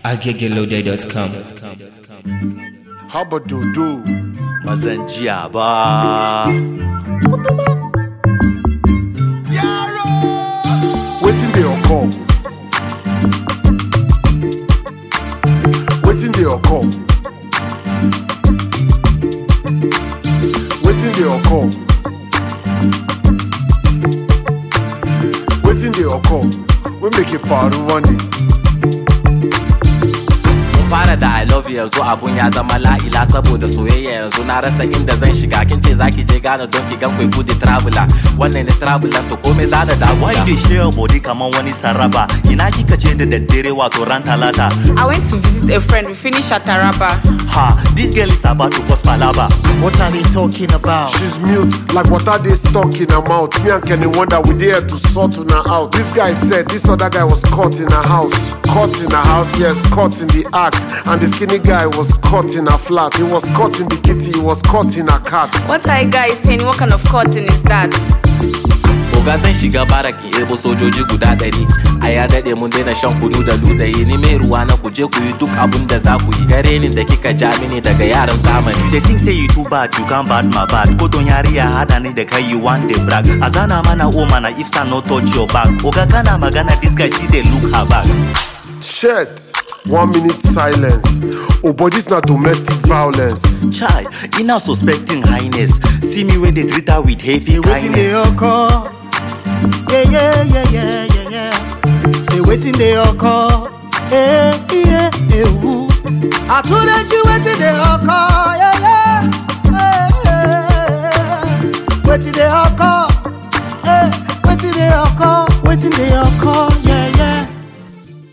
agegeloday.com. Haba dodo mazanjiya ba yaro wetin dey occur wetin dey occur wetin dey occur wetin dey occur we make it faru one fara da I love you yanzu abun ya zama la'ila saboda soyayya yanzu na rasa inda zan shiga kin ce zaki je Ghana don ki gan kwaiku da traveler wannan ne traveler to komai za da dawo why dey share body kaman wani saraba ina kika ce da daddare wato ran talata I went to visit a friend, we finished at Taraba. ha this girl is about to cause palava. What are they talking about? she's mute like water dey stuck in her mouth. Me and Kenny wonder we there to sort on her out. This guy said this other guy was caught in her house. Caught in her house, yes, caught in the act. And the skinny guy was caught in her flat. He was caught in the kitty, he was caught in her cat. What are you guys saying? What kind of cotton is that? Oga zan shiga baraki ebo sojoji guda 100 a ya dade mun daina shan kunu da ludayi ni mai ruwa na kuje ku yi duk abun da za ku yi gare ni da kika ja mini daga yaran zamani. They think say you too bad, you can't bad my bad. Ko don yariya hada ni da kai you want the brag. Azana mana o mana if sa no touch your back. Oga kana magana this guy see they look her back. Shit. 1 minute silence. Oh, but this not domestic violence. Chai, he now suspecting highness. See me when they treat her with heavy Waiting they kindness. occur. Yeah. Say waiting they occur. Yeah, woo. I told you waiting they occur. Yeah. Waiting they occur. Waiting they occur. Waiting they occur.